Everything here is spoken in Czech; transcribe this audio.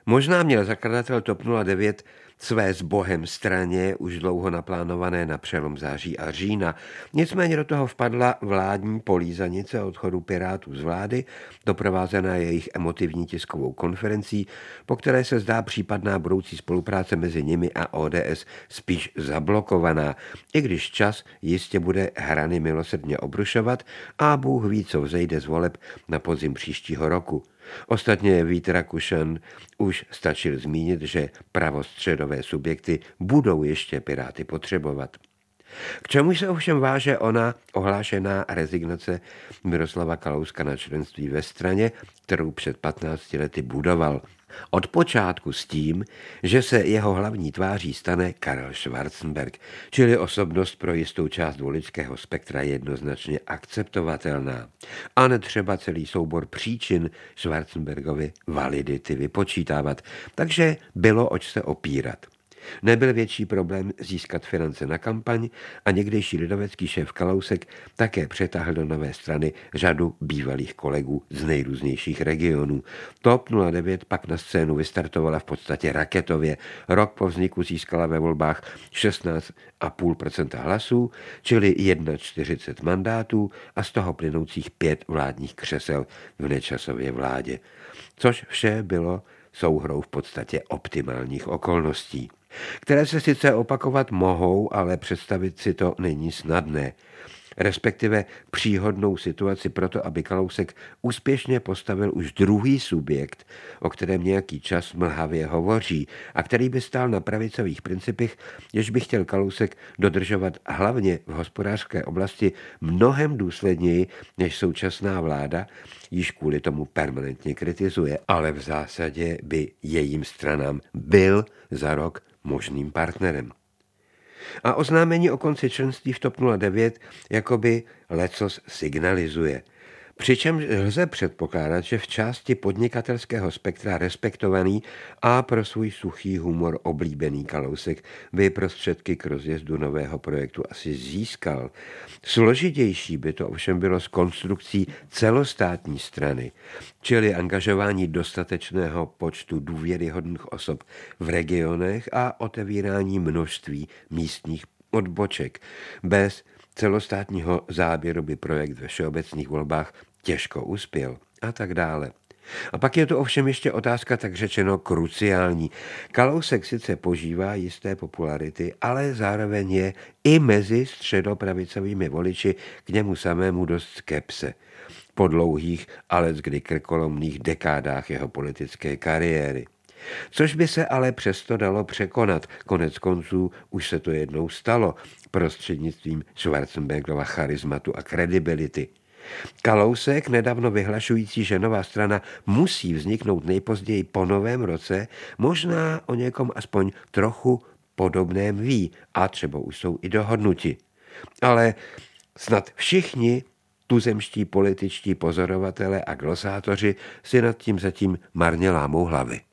Možná měl zakladatel TOP 09 své s Bohem straně už dlouho naplánované na přelom září a října. Nicméně do toho vpadla vládní polízanice odchodu Pirátů z vlády, doprovázená jejich emotivní tiskovou konferencí, po které se zdá případná budoucí spolupráce mezi nimi a ODS spíš zablokovaná, i když čas jistě bude hrany milosrdně obrušovat a Bůh ví, co vzejde z voleb na podzim příštího roku. Ostatně Vít Rakušan už stačil zmínit, že pravostředové subjekty budou ještě Piráty potřebovat. K čemu se ovšem váže ona ohlášená rezignace Miroslava Kalouska na členství ve straně, kterou před 15 lety budoval. Od počátku s tím, že se jeho hlavní tváří stane Karel Schwarzenberg, čili osobnost pro jistou část voličského spektra jednoznačně akceptovatelná. A netřeba celý soubor příčin Schwarzenbergovy validity vypočítávat, takže bylo oč se opírat. Nebyl větší problém získat finance na kampaň a někdejší lidovecký šéf Kalousek také přetáhl do nové strany řadu bývalých kolegů z nejrůznějších regionů. TOP 09 pak na scénu vystartovala v podstatě raketově. Rok po vzniku získala ve volbách 16,5% hlasů, čili 41 mandátů a z toho plynoucích 5 vládních křesel v Nečasově vládě. Což vše bylo souhrou v podstatě optimálních okolností, které se sice opakovat mohou, ale představit si to není snadné. Respektive příhodnou situaci proto, aby Kalousek úspěšně postavil už druhý subjekt, o kterém nějaký čas mlhavě hovoří a který by stál na pravicových principech, jež by chtěl Kalousek dodržovat hlavně v hospodářské oblasti mnohem důsledněji než současná vláda, již kvůli tomu permanentně kritizuje, ale v zásadě by jejím stranám byl za rok možným partnerem. A oznámení o konci členství v TOP 09 jakoby lecos signalizuje. Přičemž lze předpokládat, že v části podnikatelského spektra respektovaný a pro svůj suchý humor oblíbený Kalousek by prostředky k rozjezdu nového projektu asi získal. Složitější by to ovšem bylo s konstrukcí celostátní strany, čili angažování dostatečného počtu důvěryhodných osob v regionech a otevírání množství místních odboček. Bez celostátního záběru by projekt ve všeobecných volbách těžko uspěl a tak dále. A pak je to ovšem ještě otázka tak řečeno kruciální. Kalousek sice požívá jisté popularity, ale zároveň je i mezi středopravicovými voliči k němu samému dost skepse. Po dlouhých, aleskdy krkolomných dekádách jeho politické kariéry. Což by se ale přesto dalo překonat. Konec konců už se to jednou stalo prostřednictvím Schwarzenbergova charizmatu a kredibility. Kalousek, nedávno vyhlašující, že nová strana musí vzniknout nejpozději po novém roce, možná o někom aspoň trochu podobném ví a třeba už jsou i dohodnuti. Ale snad všichni tuzemští političtí pozorovatelé a glosátoři si nad tím zatím marně lámou hlavy.